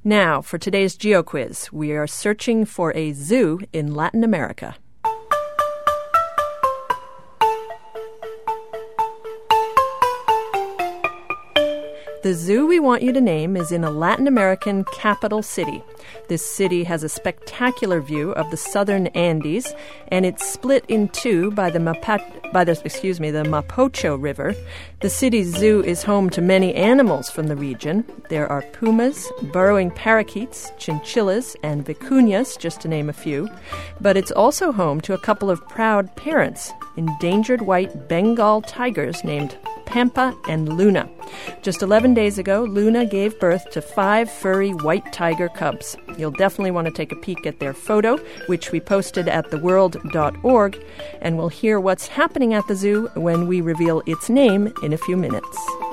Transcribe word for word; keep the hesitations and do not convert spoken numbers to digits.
Now, for today's GeoQuiz, we are searching for a zoo in Latin America. The zoo we want you to name is in a Latin American capital city. This city has a spectacular view of the southern Andes, and it's split in two by the Mapa- by the excuse me the Mapocho River. The city's zoo is home to many animals from the region. There are pumas, burrowing parakeets, chinchillas, and vicuñas, just to name a few. But it's also home to a couple of proud parents, endangered white Bengal tigers named Pampa and Luna. Just eleven days ago, Luna gave birth to five furry white tiger cubs. You'll definitely want to take a peek at their photo, which we posted at the world dot org, and we'll hear what's happening at the zoo when we reveal its name in a few minutes.